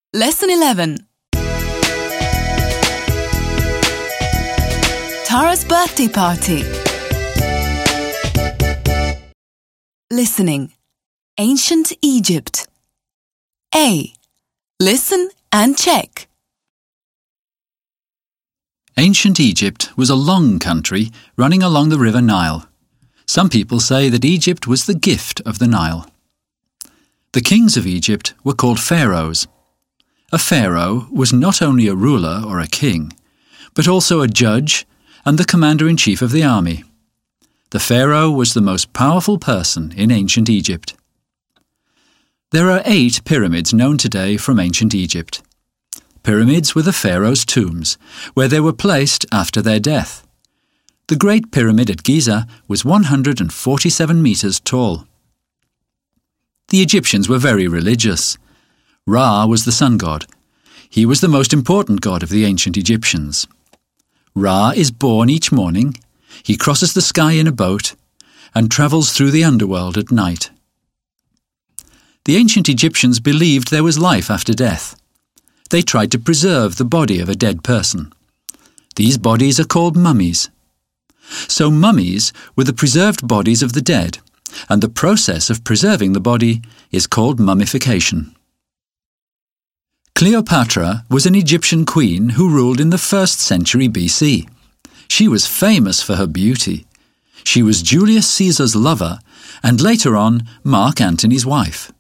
Lesson 11. Tara's birthday party. Listening. Ancient Egypt. A. Listen and check. Ancient Egypt was a long country running along the river Nile. Some people say that Egypt was the gift of the Nile. The kings of Egypt were called pharaohs. A pharaoh was not only a ruler or a king, but also a judge and the commander-in-chief of the army. The pharaoh was the most powerful person in ancient Egypt. There are 8 pyramids known today from ancient Egypt. Pyramids were the pharaoh's tombs, where they were placed after their death. The Great Pyramid at Giza was 147 meters tall. The Egyptians were very religious. Ra was the sun god. He was the most important god of the ancient Egyptians. Ra is born each morning, he crosses the sky in a boat, and travels through the underworld at night. The ancient Egyptians believed there was life after death. They tried to preserve the body of a dead person. These bodies are called mummies. So mummies were the preserved bodies of the dead, and the process of preserving the body is called mummification. Cleopatra was an Egyptian queen who ruled in the 1st century BC. She was famous for her beauty. She was Julius Caesar's lover and later on Mark Antony's wife.